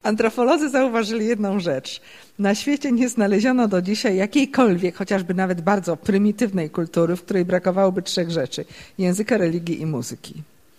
Antropolodzy zauważyli jedną rzecz. Na świecie nie znaleziono do dzisiaj jakiejkolwiek, chociażby nawet bardzo prymitywnej kultury, w której brakowałoby 3 rzeczy: języka, religii i muzyki.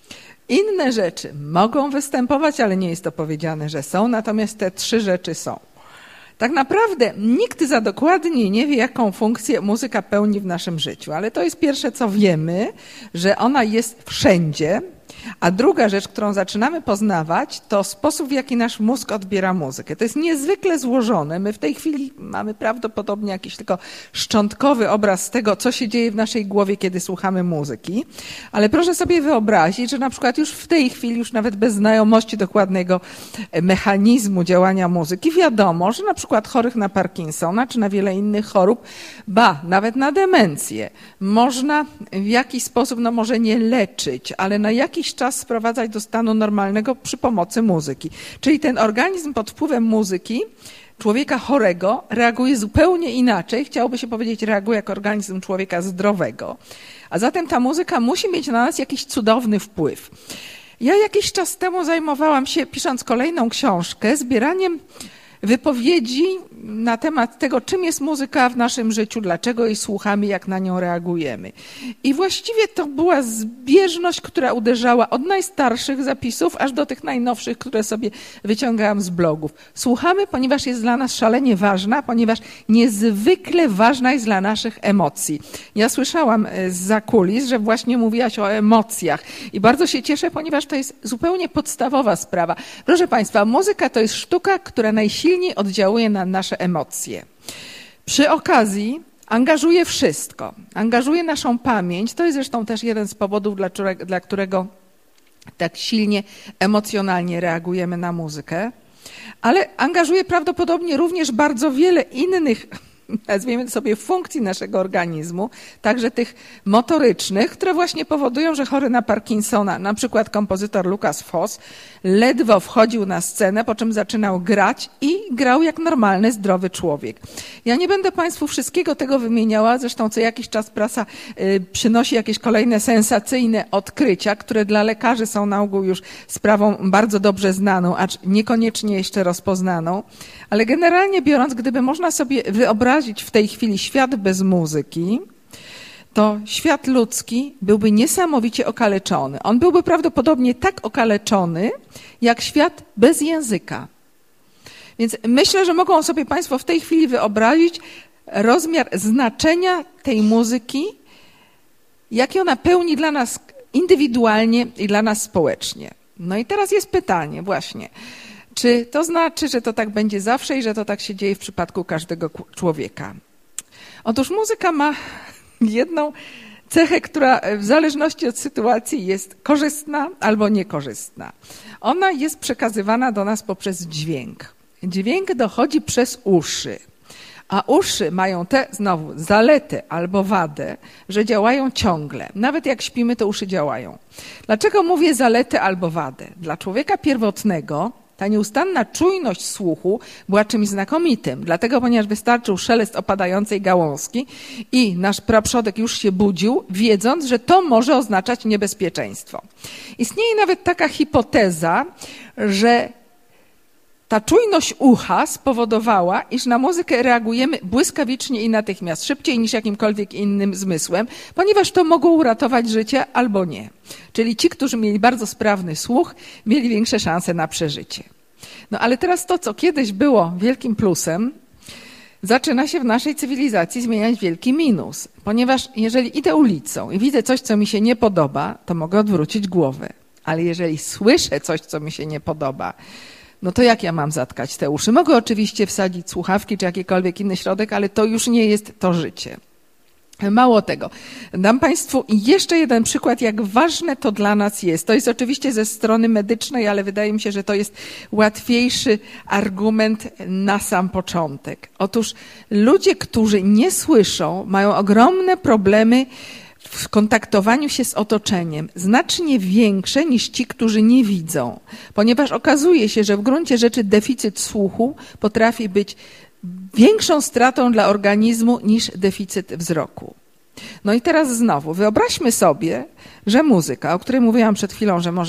Inne rzeczy mogą występować, ale nie jest to powiedziane, że są, natomiast te 3 rzeczy są. Tak naprawdę nikt za dokładnie nie wie, jaką funkcję muzyka pełni w naszym życiu, ale to jest pierwsze, co wiemy, że ona jest wszędzie. A druga rzecz, którą zaczynamy poznawać, to sposób, w jaki nasz mózg odbiera muzykę. To jest niezwykle złożone. My w tej chwili mamy prawdopodobnie jakiś tylko szczątkowy obraz tego, co się dzieje w naszej głowie, kiedy słuchamy muzyki. Ale proszę sobie wyobrazić, że na przykład już w tej chwili, już nawet bez znajomości dokładnego mechanizmu działania muzyki, wiadomo, że na przykład chorych na Parkinsona, czy na wiele innych chorób, nawet na demencję, można w jakiś sposób, no może nie leczyć, ale na jakiś czas sprowadzać do stanu normalnego przy pomocy muzyki. Czyli ten organizm pod wpływem muzyki człowieka chorego reaguje zupełnie inaczej. Chciałoby się powiedzieć, reaguje jak organizm człowieka zdrowego. A zatem ta muzyka musi mieć na nas jakiś cudowny wpływ. Ja jakiś czas temu zajmowałam się, pisząc kolejną książkę, zbieraniem wypowiedzi na temat tego, czym jest muzyka w naszym życiu, dlaczego jej słuchamy, jak na nią reagujemy. I właściwie to była zbieżność, która uderzała od najstarszych zapisów, aż do tych najnowszych, które sobie wyciągałam z blogów. Słuchamy, ponieważ jest dla nas szalenie ważna, ponieważ niezwykle ważna jest dla naszych emocji. Ja słyszałam zza kulis, że właśnie mówiłaś o emocjach i bardzo się cieszę, ponieważ to jest zupełnie podstawowa sprawa. Proszę Państwa, muzyka to jest sztuka, która najsilniej oddziałuje na nasze emocje. Przy okazji angażuje wszystko. Angażuje naszą pamięć. To jest zresztą też jeden z powodów, dla którego tak silnie emocjonalnie reagujemy na muzykę. Ale angażuje prawdopodobnie również bardzo wiele innych, nazwijmy to sobie, funkcji naszego organizmu, także tych motorycznych, które właśnie powodują, że chory na Parkinsona, na przykład kompozytor Lukas Foss, ledwo wchodził na scenę, po czym zaczynał grać i grał jak normalny, zdrowy człowiek. Ja nie będę Państwu wszystkiego tego wymieniała, zresztą co jakiś czas prasa przynosi jakieś kolejne sensacyjne odkrycia, które dla lekarzy są na ogół już sprawą bardzo dobrze znaną, acz niekoniecznie jeszcze rozpoznaną, ale generalnie biorąc, gdyby można sobie wyobrazić w tej chwili świat bez muzyki, to świat ludzki byłby niesamowicie okaleczony. On byłby prawdopodobnie tak okaleczony, jak świat bez języka. Więc myślę, że mogą sobie Państwo w tej chwili wyobrazić rozmiar znaczenia tej muzyki, jaki ona pełni dla nas indywidualnie i dla nas społecznie. No i teraz jest pytanie właśnie, czy to znaczy, że to tak będzie zawsze i że to tak się dzieje w przypadku każdego człowieka? Otóż muzyka ma jedną cechę, która w zależności od sytuacji jest korzystna albo niekorzystna. Ona jest przekazywana do nas poprzez dźwięk. Dźwięk dochodzi przez uszy, a uszy mają tę znowu zaletę albo wadę, że działają ciągle. Nawet jak śpimy, to uszy działają. Dlaczego mówię zaletę albo wadę? Dla człowieka pierwotnego ta nieustanna czujność słuchu była czymś znakomitym, dlatego ponieważ wystarczył szelest opadającej gałązki i nasz praprzodek już się budził, wiedząc, że to może oznaczać niebezpieczeństwo. Istnieje nawet taka hipoteza, że ta czujność ucha spowodowała, iż na muzykę reagujemy błyskawicznie i natychmiast, szybciej niż jakimkolwiek innym zmysłem, ponieważ to mogło uratować życie albo nie. Czyli ci, którzy mieli bardzo sprawny słuch, mieli większe szanse na przeżycie. No ale teraz to, co kiedyś było wielkim plusem, zaczyna się w naszej cywilizacji zmieniać wielki minus. Ponieważ jeżeli idę ulicą i widzę coś, co mi się nie podoba, to mogę odwrócić głowę. Ale jeżeli słyszę coś, co mi się nie podoba, no to jak ja mam zatkać te uszy? Mogę oczywiście wsadzić słuchawki czy jakikolwiek inny środek, ale to już nie jest to życie. Mało tego, dam Państwu jeszcze jeden przykład, jak ważne to dla nas jest. To jest oczywiście ze strony medycznej, ale wydaje mi się, że to jest łatwiejszy argument na sam początek. Otóż ludzie, którzy nie słyszą, mają ogromne problemy w kontaktowaniu się z otoczeniem, znacznie większe niż ci, którzy nie widzą. Ponieważ okazuje się, że w gruncie rzeczy deficyt słuchu potrafi być większą stratą dla organizmu niż deficyt wzroku. No i teraz znowu, wyobraźmy sobie, że muzyka, o której mówiłam przed chwilą, że może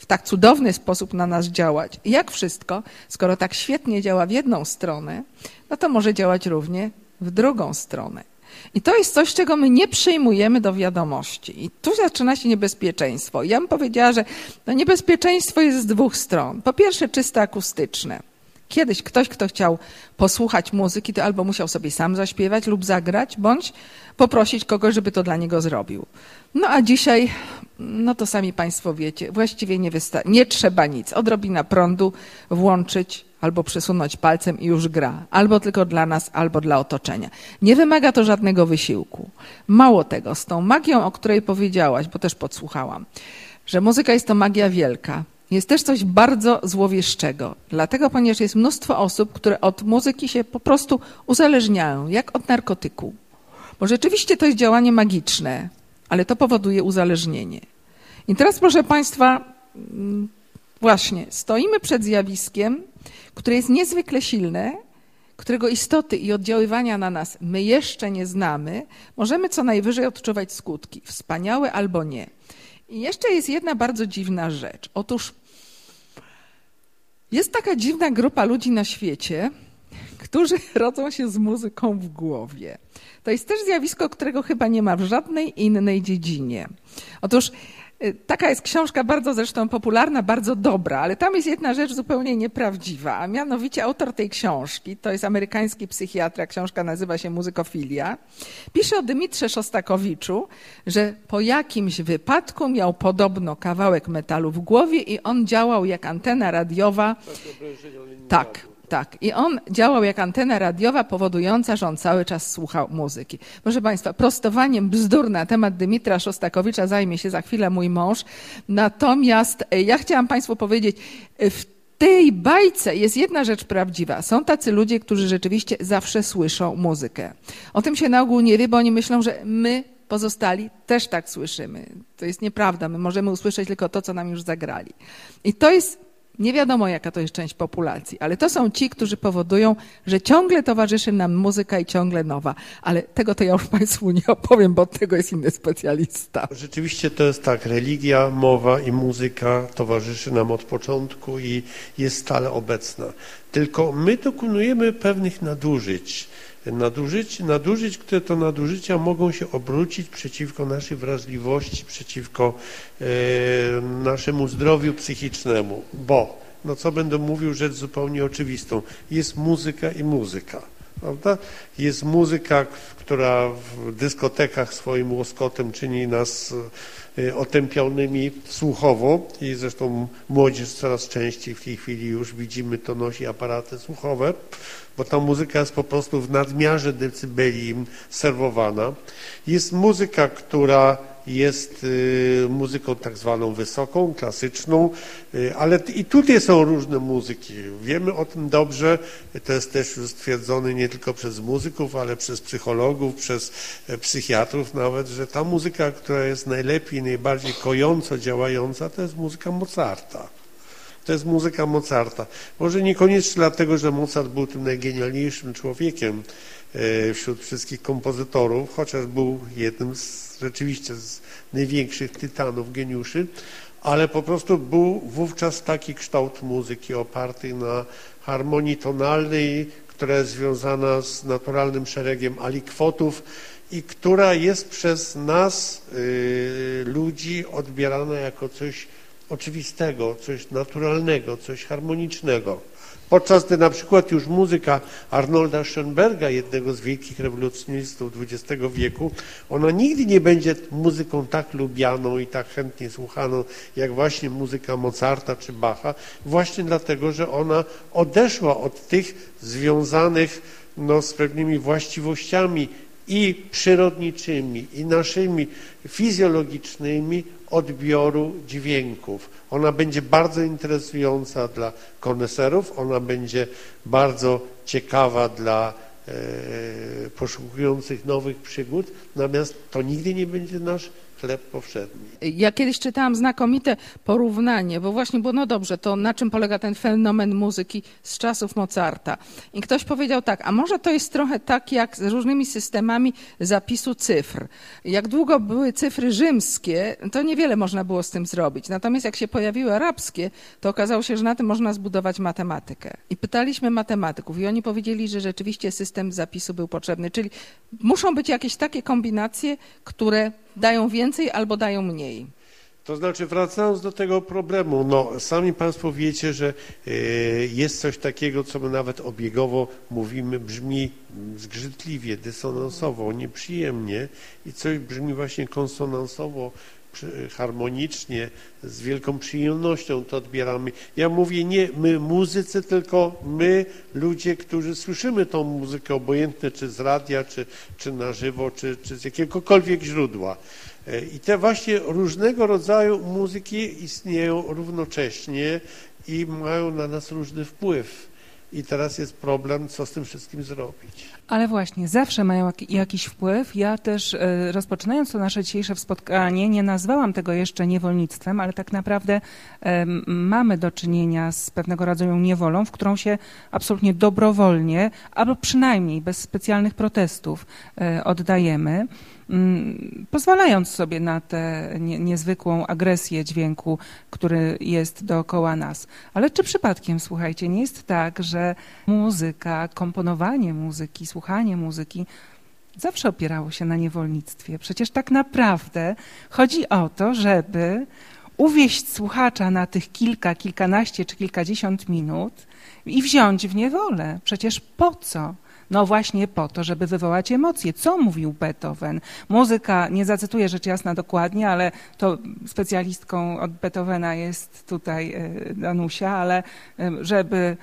w tak cudowny sposób na nas działać. I jak wszystko, skoro tak świetnie działa w jedną stronę, no to może działać równie w drugą stronę. I to jest coś, czego my nie przyjmujemy do wiadomości. I tu zaczyna się niebezpieczeństwo. Ja bym powiedziała, że to niebezpieczeństwo jest z dwóch stron. Po pierwsze, czysto akustyczne. Kiedyś ktoś, kto chciał posłuchać muzyki, to albo musiał sobie sam zaśpiewać lub zagrać, bądź poprosić kogoś, żeby to dla niego zrobił. No a dzisiaj, no to sami Państwo wiecie, właściwie nie trzeba nic. Odrobina prądu włączyć albo przesunąć palcem i już gra. Albo tylko dla nas, albo dla otoczenia. Nie wymaga to żadnego wysiłku. Mało tego, z tą magią, o której powiedziałaś, bo też podsłuchałam, że muzyka jest to magia wielka. Jest też coś bardzo złowieszczego. Dlatego, ponieważ jest mnóstwo osób, które od muzyki się po prostu uzależniają, jak od narkotyku. Bo rzeczywiście to jest działanie magiczne, ale to powoduje uzależnienie. I teraz, proszę Państwa, właśnie stoimy przed zjawiskiem, które jest niezwykle silne, którego istoty i oddziaływania na nas my jeszcze nie znamy. Możemy co najwyżej odczuwać skutki, wspaniałe albo nie. I jeszcze jest jedna bardzo dziwna rzecz. Otóż jest taka dziwna grupa ludzi na świecie, którzy rodzą się z muzyką w głowie. To jest też zjawisko, którego chyba nie ma w żadnej innej dziedzinie. Otóż taka jest książka bardzo zresztą popularna, bardzo dobra, ale tam jest jedna rzecz zupełnie nieprawdziwa, a mianowicie autor tej książki, to jest amerykański psychiatra, książka nazywa się Muzykofilia, pisze o Dymitrze Szostakowiczu, że po jakimś wypadku miał podobno kawałek metalu w głowie i on działał jak antena radiowa. Tak. I on działał jak antena radiowa powodująca, że on cały czas słuchał muzyki. Proszę Państwa, prostowaniem bzdur na temat Dymitra Szostakowicza zajmie się za chwilę mój mąż. Natomiast ja chciałam Państwu powiedzieć, w tej bajce jest jedna rzecz prawdziwa. Są tacy ludzie, którzy rzeczywiście zawsze słyszą muzykę. O tym się na ogół nie wie, bo oni myślą, że my pozostali też tak słyszymy. To jest nieprawda. My możemy usłyszeć tylko to, co nam już zagrali. I to jest nie wiadomo, jaka to jest część populacji, ale to są ci, którzy powodują, że ciągle towarzyszy nam muzyka i ciągle nowa. Ale tego to ja już Państwu nie opowiem, bo od tego jest inny specjalista. Rzeczywiście to jest tak, religia, mowa i muzyka towarzyszy nam od początku i jest stale obecna. Tylko my dokonujemy pewnych nadużyć, które to nadużycia mogą się obrócić przeciwko naszej wrażliwości, przeciwko naszemu zdrowiu psychicznemu, bo, no co będę mówił, rzecz zupełnie oczywistą, jest muzyka i muzyka, prawda? Jest muzyka, która w dyskotekach swoim łoskotem czyni nas otępionymi słuchowo i zresztą młodzież coraz częściej w tej chwili już widzimy, to nosi aparaty słuchowe, bo ta muzyka jest po prostu w nadmiarze decybeli im serwowana. Jest muzyka, która jest muzyką tak zwaną wysoką, klasyczną, ale i tutaj są różne muzyki. Wiemy o tym dobrze, to jest też już stwierdzone nie tylko przez muzyków, ale przez psychologów, przez psychiatrów nawet, że ta muzyka, która jest najlepiej, najbardziej kojąco działająca, to jest muzyka Mozarta. To jest muzyka Mozarta. Może niekoniecznie dlatego, że Mozart był tym najgenialniejszym człowiekiem wśród wszystkich kompozytorów, chociaż był jednym rzeczywiście z największych tytanów, geniuszy, ale po prostu był wówczas taki kształt muzyki oparty na harmonii tonalnej, która jest związana z naturalnym szeregiem alikwotów i która jest przez nas, ludzi, odbierana jako coś oczywistego, coś naturalnego, coś harmonicznego. Podczas gdy na przykład już muzyka Arnolda Schönberga, jednego z wielkich rewolucjonistów XX wieku, ona nigdy nie będzie muzyką tak lubianą i tak chętnie słuchaną, jak właśnie muzyka Mozarta czy Bacha, właśnie dlatego, że ona odeszła od tych związanych z pewnymi właściwościami i przyrodniczymi, i naszymi fizjologicznymi odbioru dźwięków. Ona będzie bardzo interesująca dla koneserów, ona będzie bardzo ciekawa dla poszukujących nowych przygód, natomiast to nigdy nie będzie nasz chleb powszedni. Ja kiedyś czytałam znakomite porównanie, bo właśnie było, no dobrze, to na czym polega ten fenomen muzyki z czasów Mozarta. I ktoś powiedział tak, a może to jest trochę tak jak z różnymi systemami zapisu cyfr. Jak długo były cyfry rzymskie, to niewiele można było z tym zrobić. Natomiast jak się pojawiły arabskie, to okazało się, że na tym można zbudować matematykę. I pytaliśmy matematyków i oni powiedzieli, że rzeczywiście system zapisu był potrzebny. Czyli muszą być jakieś takie kombinacje, które dają więcej albo dają mniej. To znaczy, wracając do tego problemu, no sami Państwo wiecie, że jest coś takiego, co my nawet obiegowo mówimy, brzmi zgrzytliwie, dysonansowo, nieprzyjemnie i coś brzmi właśnie konsonansowo, harmonicznie, z wielką przyjemnością to odbieramy. Ja mówię nie my muzycy, tylko my ludzie, którzy słyszymy tą muzykę, obojętnie czy z radia, czy na żywo, czy z jakiegokolwiek źródła. I te właśnie różnego rodzaju muzyki istnieją równocześnie i mają na nas różny wpływ. I teraz jest problem, co z tym wszystkim zrobić. Ale właśnie, zawsze mają jakiś wpływ. Ja też, rozpoczynając to nasze dzisiejsze spotkanie, nie nazwałam tego jeszcze niewolnictwem, ale tak naprawdę mamy do czynienia z pewnego rodzaju niewolą, w którą się absolutnie dobrowolnie, albo przynajmniej bez specjalnych protestów oddajemy, pozwalając sobie na tę niezwykłą agresję dźwięku, który jest dookoła nas. Ale czy przypadkiem, słuchajcie, nie jest tak, że muzyka, komponowanie muzyki, słuchanie muzyki zawsze opierało się na niewolnictwie? Przecież tak naprawdę chodzi o to, żeby uwieść słuchacza na tych kilkanaście czy kilkadziesiąt minut i wziąć w niewolę. Przecież po co? No właśnie po to, żeby wywołać emocje. Co mówił Beethoven? Muzyka, nie zacytuję rzecz jasna dokładnie, ale to specjalistką od Beethovena jest tutaj Danusia, ale żeby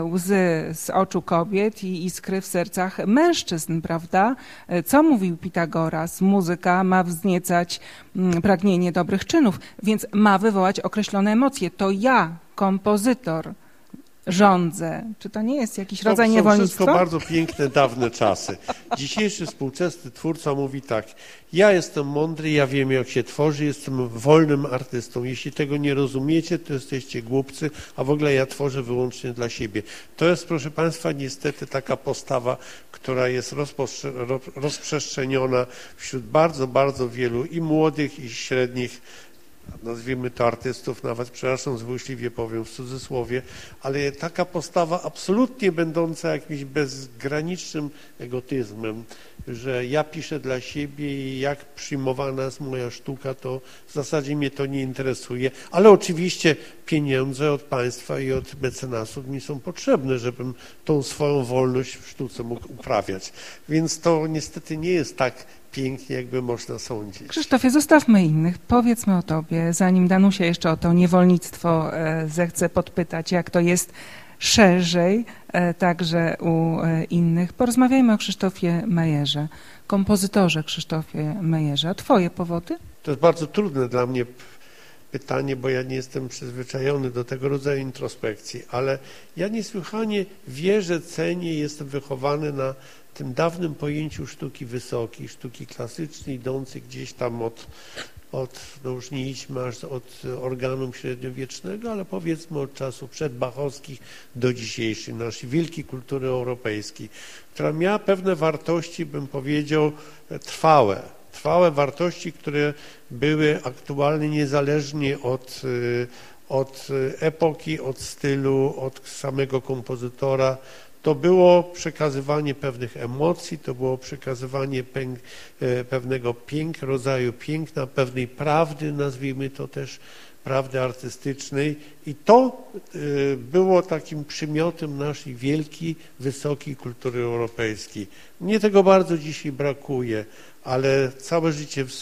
łzy z oczu kobiet i iskry w sercach mężczyzn, prawda? Co mówił Pitagoras? Muzyka ma wzniecać pragnienie dobrych czynów, więc ma wywołać określone emocje. To ja, kompozytor, rządzę. Czy to nie jest jakiś rodzaj niewolnictwa? To wszystko bardzo piękne, dawne czasy. Dzisiejszy współczesny twórca mówi tak, ja jestem mądry, ja wiem jak się tworzy, jestem wolnym artystą. Jeśli tego nie rozumiecie, to jesteście głupcy, a w ogóle ja tworzę wyłącznie dla siebie. To jest, proszę Państwa, niestety taka postawa, która jest rozprzestrzeniona wśród bardzo, bardzo wielu i młodych, i średnich, nazwijmy to artystów, nawet przepraszam, złośliwie powiem w cudzysłowie, ale taka postawa absolutnie będąca jakimś bezgranicznym egotyzmem, że ja piszę dla siebie i jak przyjmowana jest moja sztuka, to w zasadzie mnie to nie interesuje, ale oczywiście pieniądze od państwa i od mecenasów mi są potrzebne, żebym tą swoją wolność w sztuce mógł uprawiać. Więc to niestety nie jest tak pięknie, jakby można sądzić. Krzysztofie, zostawmy innych. Powiedzmy o tobie, zanim Danusia jeszcze o to niewolnictwo zechce podpytać, jak to jest szerzej, także u innych. Porozmawiajmy o Krzysztofie Mejerze, kompozytorze Krzysztofie Mejerze. A twoje powody? To jest bardzo trudne dla mnie pytanie, bo ja nie jestem przyzwyczajony do tego rodzaju introspekcji, ale ja niesłychanie wierzę, cenię, jestem wychowany na tym dawnym pojęciu sztuki wysokiej, sztuki klasycznej, idącej gdzieś tam no już nie idźmy aż od organum średniowiecznego, ale powiedzmy od czasów przedbachowskich do dzisiejszej, naszej wielkiej kultury europejskiej, która miała pewne wartości, bym powiedział, trwałe wartości, które były aktualne niezależnie od epoki, od stylu, od samego kompozytora. To było przekazywanie pewnych emocji, to było przekazywanie pewnego rodzaju piękna, pewnej prawdy, nazwijmy to też prawdy artystycznej i to było takim przymiotem naszej wielkiej, wysokiej kultury europejskiej. Mnie tego bardzo dzisiaj brakuje, ale całe życie w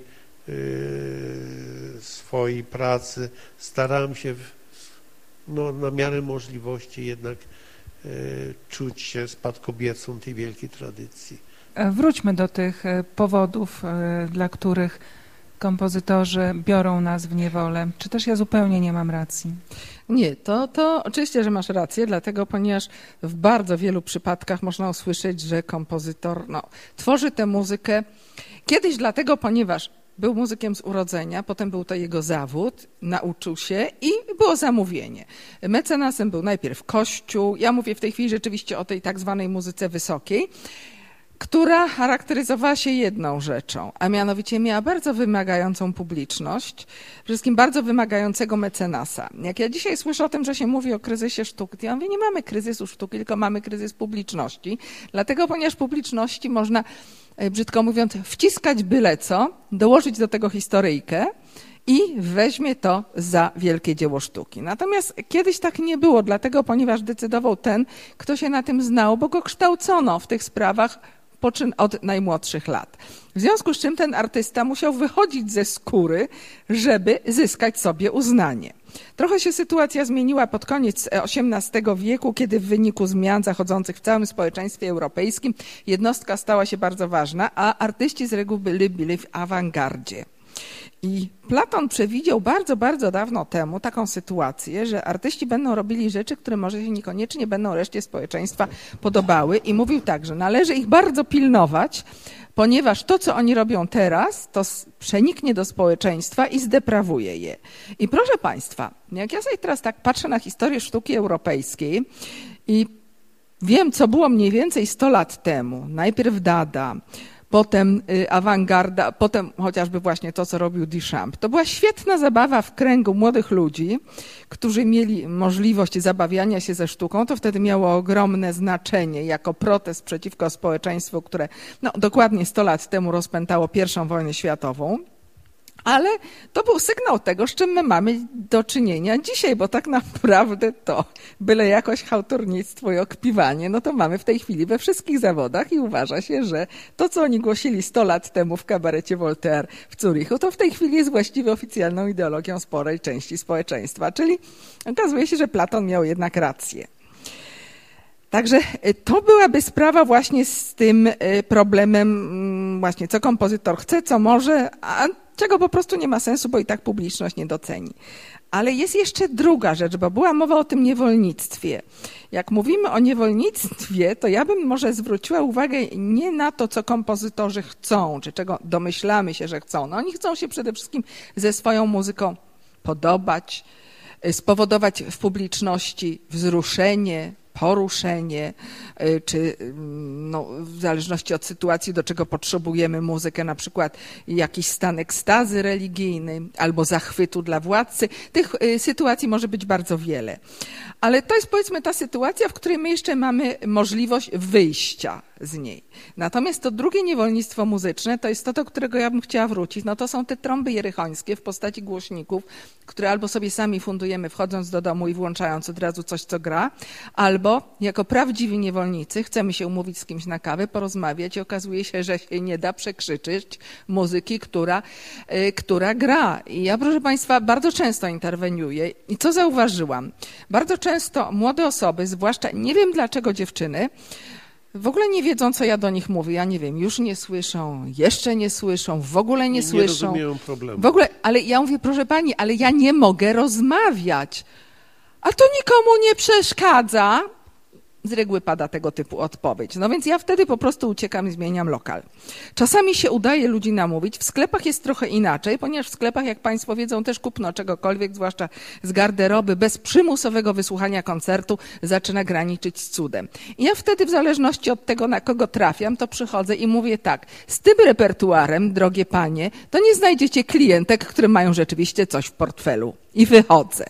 swojej pracy starałem się na miarę możliwości jednak czuć się spadkobiercą tej wielkiej tradycji. Wróćmy do tych powodów, dla których kompozytorzy biorą nas w niewolę. Czy też ja zupełnie nie mam racji? Nie, to oczywiście, że masz rację, dlatego ponieważ w bardzo wielu przypadkach można usłyszeć, że kompozytor tworzy tę muzykę kiedyś dlatego, ponieważ był muzykiem z urodzenia, potem był to jego zawód, nauczył się i było zamówienie. Mecenasem był najpierw Kościół, ja mówię w tej chwili rzeczywiście o tej tak zwanej muzyce wysokiej, która charakteryzowała się jedną rzeczą, a mianowicie miała bardzo wymagającą publiczność, przede wszystkim bardzo wymagającego mecenasa. Jak ja dzisiaj słyszę o tym, że się mówi o kryzysie sztuki, to ja mówię, nie mamy kryzysu sztuki, tylko mamy kryzys publiczności. Dlatego, ponieważ publiczności można, brzydko mówiąc, wciskać byle co, dołożyć do tego historyjkę i weźmie to za wielkie dzieło sztuki. Natomiast kiedyś tak nie było, dlatego, ponieważ decydował ten, kto się na tym znał, bo go kształcono w tych sprawach od najmłodszych lat. W związku z czym ten artysta musiał wychodzić ze skóry, żeby zyskać sobie uznanie. Trochę się sytuacja zmieniła pod koniec XVIII wieku, kiedy w wyniku zmian zachodzących w całym społeczeństwie europejskim jednostka stała się bardzo ważna, a artyści z reguły byli w awangardzie. I Platon przewidział bardzo, bardzo dawno temu taką sytuację, że artyści będą robili rzeczy, które może się niekoniecznie będą reszcie społeczeństwa podobały i mówił tak, że należy ich bardzo pilnować, ponieważ to, co oni robią teraz, to przeniknie do społeczeństwa i zdeprawuje je. I proszę Państwa, jak ja sobie teraz tak patrzę na historię sztuki europejskiej i wiem, co było mniej więcej 100 lat temu, najpierw Dada, potem awangarda, potem chociażby właśnie to, co robił Duchamp. To była świetna zabawa w kręgu młodych ludzi, którzy mieli możliwość zabawiania się ze sztuką. To wtedy miało ogromne znaczenie jako protest przeciwko społeczeństwu, które dokładnie 100 lat temu rozpętało I wojnę światową. Ale to był sygnał tego, z czym my mamy do czynienia dzisiaj, bo tak naprawdę to byle jakoś chałturnictwo i okpiwanie, to mamy w tej chwili we wszystkich zawodach i uważa się, że to, co oni głosili 100 lat temu w kabarecie Voltaire w Zurichu, to w tej chwili jest właściwie oficjalną ideologią sporej części społeczeństwa. Czyli okazuje się, że Platon miał jednak rację. Także to byłaby sprawa właśnie z tym problemem właśnie, co kompozytor chce, co może, a czego po prostu nie ma sensu, bo i tak publiczność nie doceni. Ale jest jeszcze druga rzecz, bo była mowa o tym niewolnictwie. Jak mówimy o niewolnictwie, to ja bym może zwróciła uwagę nie na to, co kompozytorzy chcą, czy czego domyślamy się, że chcą. Oni chcą się przede wszystkim ze swoją muzyką podobać, spowodować w publiczności wzruszenie, poruszenie, czy w zależności od sytuacji, do czego potrzebujemy muzykę, na przykład jakiś stan ekstazy religijnej albo zachwytu dla władcy. Tych sytuacji może być bardzo wiele. Ale to jest, powiedzmy, ta sytuacja, w której my jeszcze mamy możliwość wyjścia z niej. Natomiast to drugie niewolnictwo muzyczne, to jest to, do którego ja bym chciała wrócić. To są te trąby jerychońskie w postaci głośników, które albo sobie sami fundujemy, wchodząc do domu i włączając od razu coś, co gra, albo jako prawdziwi niewolnicy chcemy się umówić z kimś na kawę, porozmawiać i okazuje się, że się nie da przekrzyczeć muzyki, która gra. I ja, proszę Państwa, bardzo często interweniuję i co zauważyłam? Bardzo często młode osoby, zwłaszcza nie wiem dlaczego dziewczyny, w ogóle nie wiedzą, co ja do nich mówię. Ja nie wiem, już nie słyszą, jeszcze nie słyszą, w ogóle nie słyszą. Nie rozumieją problemu. W ogóle, ale ja mówię, proszę Pani, ale ja nie mogę rozmawiać. A to nikomu nie przeszkadza. Z reguły pada tego typu odpowiedź. Więc ja wtedy po prostu uciekam i zmieniam lokal. Czasami się udaje ludzi namówić. W sklepach jest trochę inaczej, ponieważ w sklepach, jak Państwo wiedzą, też kupno czegokolwiek, zwłaszcza z garderoby, bez przymusowego wysłuchania koncertu zaczyna graniczyć z cudem. I ja wtedy, w zależności od tego, na kogo trafiam, to przychodzę i mówię tak, z tym repertuarem, drogie panie, to nie znajdziecie klientek, które mają rzeczywiście coś w portfelu. I wychodzę.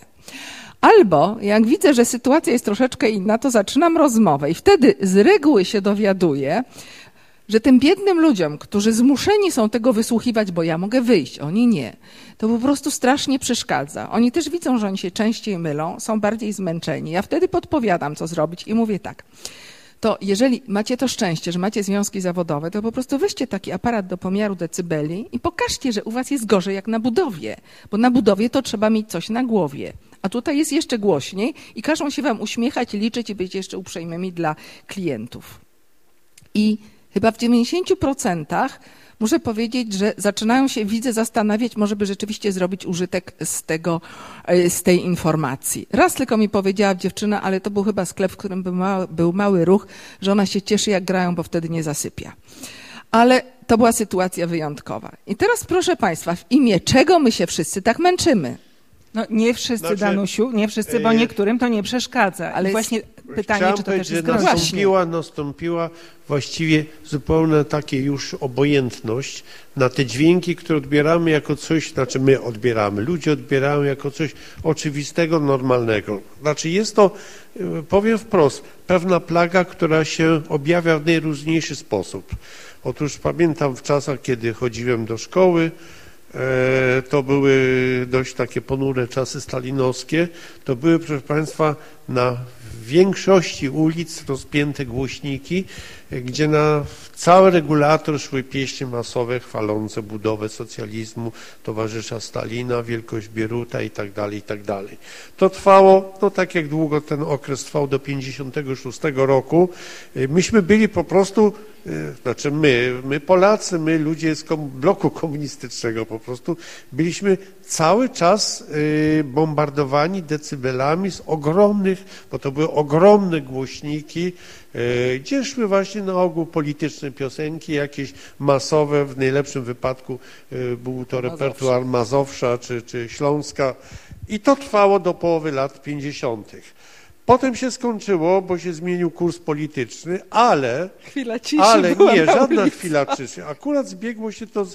Albo jak widzę, że sytuacja jest troszeczkę inna, to zaczynam rozmowę i wtedy z reguły się dowiaduję, że tym biednym ludziom, którzy zmuszeni są tego wysłuchiwać, bo ja mogę wyjść, oni nie, to po prostu strasznie przeszkadza. Oni też widzą, że oni się częściej mylą, są bardziej zmęczeni. Ja wtedy podpowiadam, co zrobić i mówię tak. To jeżeli macie to szczęście, że macie związki zawodowe, to po prostu weźcie taki aparat do pomiaru decybeli i pokażcie, że u was jest gorzej jak na budowie, bo na budowie to trzeba mieć coś na głowie. A tutaj jest jeszcze głośniej i każą się wam uśmiechać, liczyć i być jeszcze uprzejmymi dla klientów. I chyba w 90% muszę powiedzieć, że zaczynają się widze zastanawiać, może by rzeczywiście zrobić użytek z tej informacji. Raz tylko mi powiedziała dziewczyna, ale to był chyba sklep, w którym był mały ruch, że ona się cieszy, jak grają, bo wtedy nie zasypia. Ale to była sytuacja wyjątkowa. I teraz proszę Państwa, w imię czego my się wszyscy tak męczymy? No nie wszyscy, Danusiu, nie wszyscy, bo niektórym to nie przeszkadza. Ale właśnie pytanie, czy to też jest nastąpiła właściwie zupełna takie już obojętność na te dźwięki, które odbieramy jako coś, znaczy my odbieramy, ludzie odbierają jako coś oczywistego, normalnego. Znaczy jest to, powiem wprost, pewna plaga, która się objawia w najróżniejszy sposób. Otóż pamiętam w czasach, kiedy chodziłem do szkoły, to były dość takie ponure czasy stalinowskie, to były, proszę Państwa, na większości ulic rozpięte głośniki, gdzie na cały regulator szły pieśni masowe chwalące budowę socjalizmu, towarzysza Stalina, wielkość Bieruta i tak dalej, i tak dalej. To trwało, no tak jak długo ten okres trwał, do 56 roku. Myśmy byli po prostu, znaczy my Polacy, my ludzie z bloku komunistycznego po prostu, byliśmy cały czas bombardowani decybelami z ogromnych, bo to były ogromne głośniki, gdzie szły właśnie na ogół polityczne piosenki, jakieś masowe, w najlepszym wypadku był to repertuar Mazowsza czy Śląska i to trwało do połowy lat 50. Potem się skończyło, bo się zmienił kurs polityczny, ale nie, żadna chwila ciszy. Akurat zbiegło się to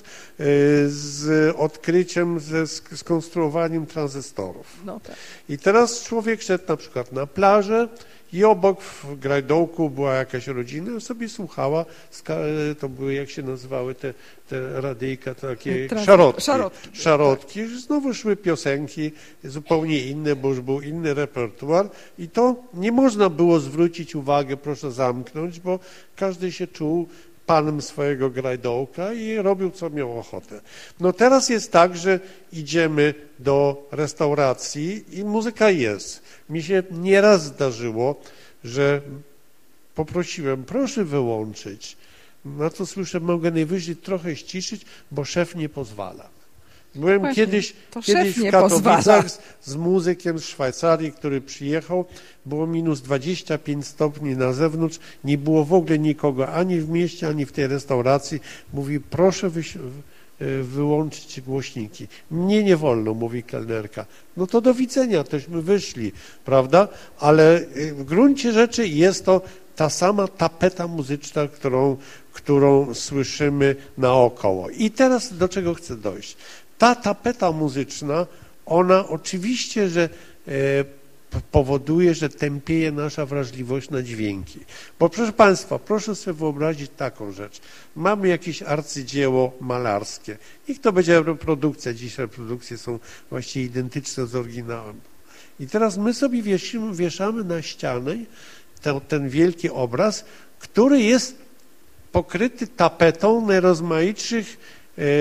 z odkryciem, ze skonstruowaniem tranzystorów. No tak. I teraz człowiek szedł na przykład na plażę i obok w grajdołku była jakaś rodzina, sobie słuchała, to były, jak się nazywały te radyjka, takie szarotki. Znowu szły piosenki zupełnie inne, bo już był inny repertuar i to nie można było zwrócić uwagi, proszę zamknąć, bo każdy się czuł panem swojego grajdołka i robił, co miał ochotę. No teraz jest tak, że idziemy do restauracji i muzyka jest. Mi się nieraz zdarzyło, że poprosiłem, proszę wyłączyć. Na to słyszę, mogę najwyżej trochę ściszyć, bo szef nie pozwala. Byłem właśnie, kiedyś w Katowicach z muzykiem z Szwajcarii, który przyjechał, było minus 25 stopni na zewnątrz, nie było w ogóle nikogo ani w mieście, ani w tej restauracji. Mówi, proszę wyłączyć głośniki. Mnie nie wolno, mówi kelnerka. No to do widzenia, tośmy wyszli, prawda? Ale w gruncie rzeczy jest to ta sama tapeta muzyczna, którą słyszymy naokoło. I teraz do czego chcę dojść? Ta tapeta muzyczna, ona oczywiście, że powoduje, że tępieje nasza wrażliwość na dźwięki. Bo proszę Państwa, proszę sobie wyobrazić taką rzecz. Mamy jakieś arcydzieło malarskie. Niech to będzie reprodukcja. Dziś reprodukcje są właściwie identyczne z oryginałem. I teraz my sobie wieszamy na ścianę ten wielki obraz, który jest pokryty tapetą najrozmaitszych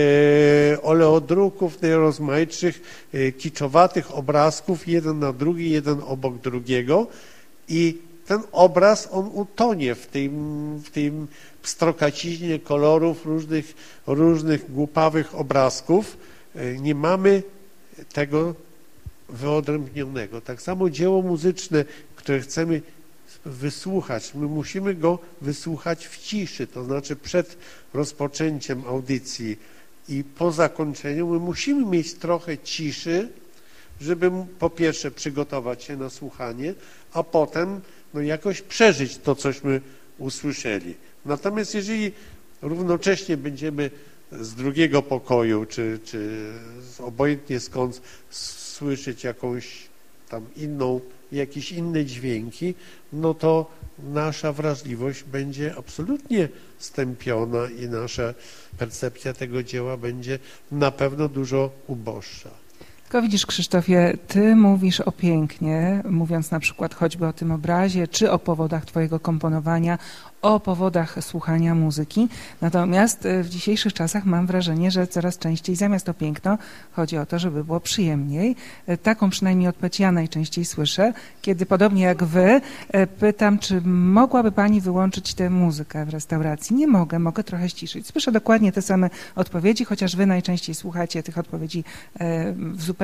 oleodruków, najrozmaitszych kiczowatych obrazków, jeden na drugi, jeden obok drugiego i ten obraz, on utonie w tym pstrokaciźnie kolorów, różnych głupawych obrazków. Nie mamy tego wyodrębnionego. Tak samo dzieło muzyczne, które chcemy wysłuchać, my musimy go wysłuchać w ciszy, to znaczy przed rozpoczęciem audycji i po zakończeniu my musimy mieć trochę ciszy, żeby po pierwsze przygotować się na słuchanie, a potem no jakoś przeżyć to, cośmy usłyszeli. Natomiast jeżeli równocześnie będziemy z drugiego pokoju, czy obojętnie skąd słyszeć jakąś tam jakieś inne dźwięki, no to nasza wrażliwość będzie absolutnie stępiona i nasza percepcja tego dzieła będzie na pewno dużo uboższa. Tylko widzisz, Krzysztofie, ty mówisz o pięknie, mówiąc na przykład choćby o tym obrazie, czy o powodach twojego komponowania, o powodach słuchania muzyki. Natomiast w dzisiejszych czasach mam wrażenie, że coraz częściej zamiast o piękno chodzi o to, żeby było przyjemniej. Taką przynajmniej odpowiedź ja najczęściej słyszę, kiedy podobnie jak wy pytam, czy mogłaby pani wyłączyć tę muzykę w restauracji. Nie mogę, mogę trochę ściszyć. Słyszę dokładnie te same odpowiedzi, chociaż wy najczęściej słuchacie tych odpowiedzi w zupełnie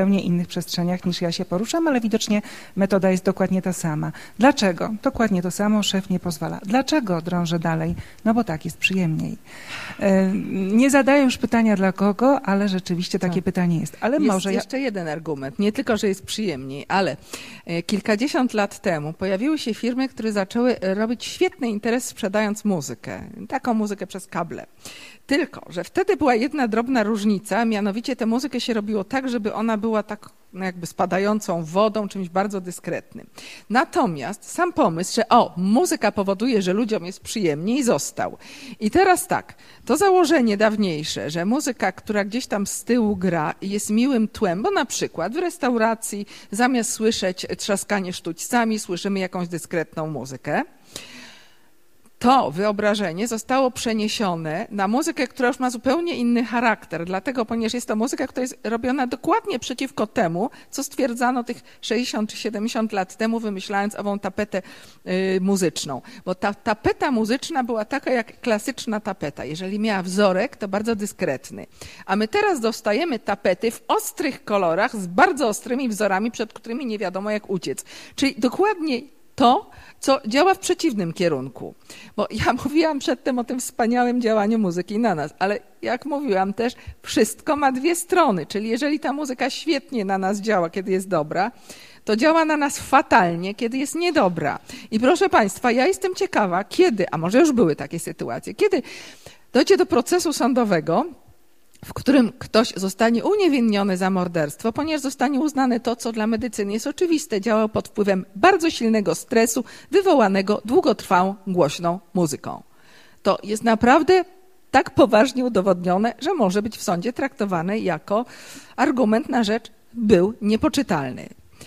zupełnie innych przestrzeniach niż ja się poruszam, ale widocznie metoda jest dokładnie ta sama. Dlaczego? Dokładnie to samo, szef nie pozwala. Dlaczego drążę dalej? No bo tak jest przyjemniej. Nie zadaję już pytania dla kogo, ale rzeczywiście takie pytanie jest. Ale jest może jeszcze jeden argument. Nie tylko, że jest przyjemniej, ale kilkadziesiąt lat temu pojawiły się firmy, które zaczęły robić świetny interes sprzedając muzykę. Taką muzykę przez kable. Tylko, że wtedy była jedna drobna różnica, mianowicie tę muzykę się robiło tak, żeby ona była tak jakby spadającą wodą, czymś bardzo dyskretnym. Natomiast sam pomysł, że muzyka powoduje, że ludziom jest przyjemniej, został. I teraz tak, to założenie dawniejsze, że muzyka, która gdzieś tam z tyłu gra, jest miłym tłem, bo na przykład w restauracji zamiast słyszeć trzaskanie sztućcami, słyszymy jakąś dyskretną muzykę. To wyobrażenie zostało przeniesione na muzykę, która już ma zupełnie inny charakter, dlatego, ponieważ jest to muzyka, która jest robiona dokładnie przeciwko temu, co stwierdzano tych 60 czy 70 lat temu, wymyślając ową tapetę muzyczną. Bo ta tapeta muzyczna była taka jak klasyczna tapeta. Jeżeli miała wzorek, to bardzo dyskretny. A my teraz dostajemy tapety w ostrych kolorach, z bardzo ostrymi wzorami, przed którymi nie wiadomo jak uciec. Czyli dokładnie to, co działa w przeciwnym kierunku. Bo ja mówiłam przedtem o tym wspaniałym działaniu muzyki na nas, ale jak mówiłam też, wszystko ma dwie strony, czyli jeżeli ta muzyka świetnie na nas działa, kiedy jest dobra, to działa na nas fatalnie, kiedy jest niedobra. I proszę Państwa, ja jestem ciekawa, kiedy, a może już były takie sytuacje, kiedy dojdzie do procesu sądowego, w którym ktoś zostanie uniewinniony za morderstwo, ponieważ zostanie uznane to, co dla medycyny jest oczywiste, działał pod wpływem bardzo silnego stresu wywołanego długotrwałą, głośną muzyką. To jest naprawdę tak poważnie udowodnione, że może być w sądzie traktowane jako argument na rzecz był niepoczytalny.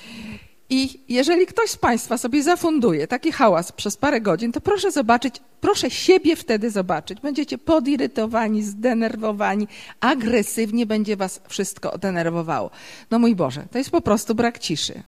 I jeżeli ktoś z Państwa sobie zafunduje taki hałas przez parę godzin, to proszę zobaczyć, proszę siebie wtedy zobaczyć. Będziecie podirytowani, zdenerwowani, agresywnie będzie Was wszystko denerwowało. No mój Boże, to jest po prostu brak ciszy.